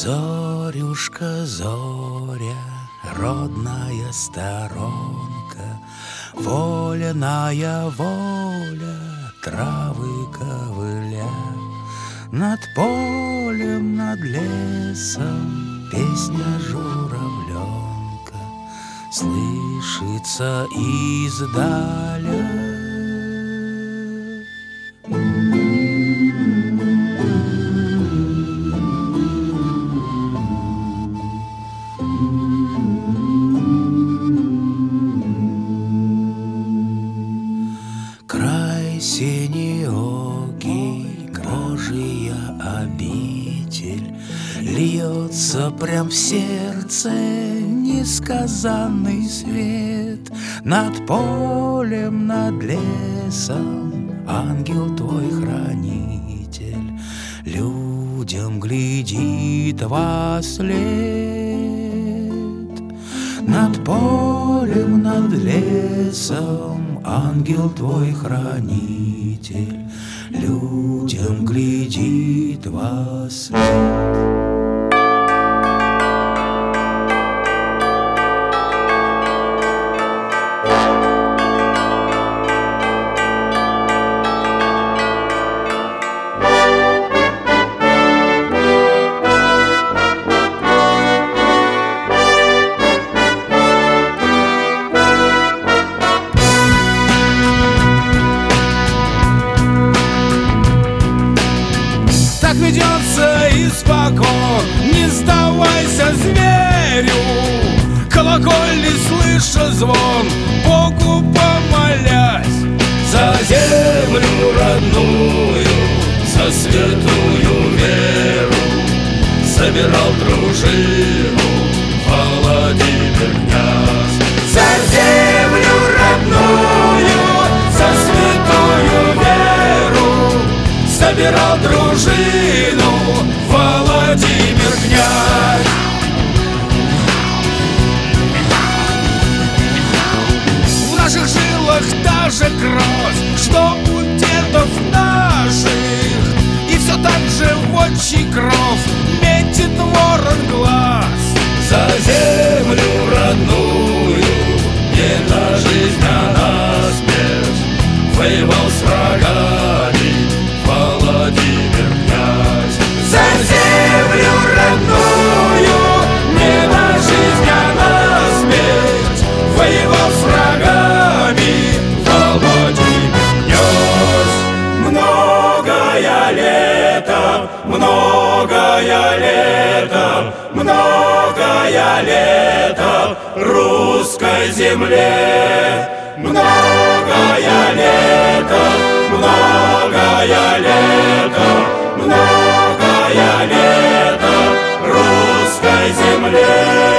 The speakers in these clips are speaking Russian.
Зорюшка, зоря, родная сторонка, вольная воля, травы ковыля. Над полем, над лесом песня журавленка слышится издаля. Край синеокий, Божия обитель, льется прям в сердце несказанный свет. Над полем, над лесом ангел твой хранитель людям глядит во след. Над полем, над лесом ангел твой хранитель людям глядит во след. Так ведется испокон, не сдавайся зверю. Колокольни слыша звон, Богу помолясь. За землю родную, за святую веру собирал дружину Владимир князь. За землю родную, за святую веру собирал дружину Владимир князь. В наших жилах та же кровь, что у дедов наших, и все так же в отчий кров метит ворон глаз. За землю родную, не на жизнь, а на смерть воевал с врагами Владимир князь. За землю родную, не на жизнь, а на смерть воевал с врагами Владимир князь. Многое лето, многое лето, многое лето русской земле. Многое лето, многое лето, многое лето русской земле.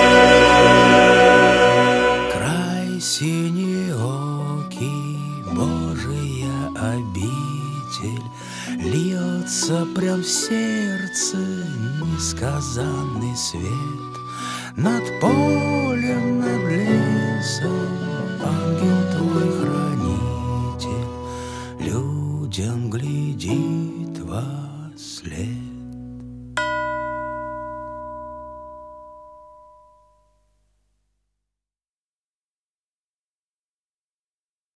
Край синеокий, Божия обитель, льется прям в сердце несказанный свет. Над полем, над лесом ангел твой хранитель людям глядит во след.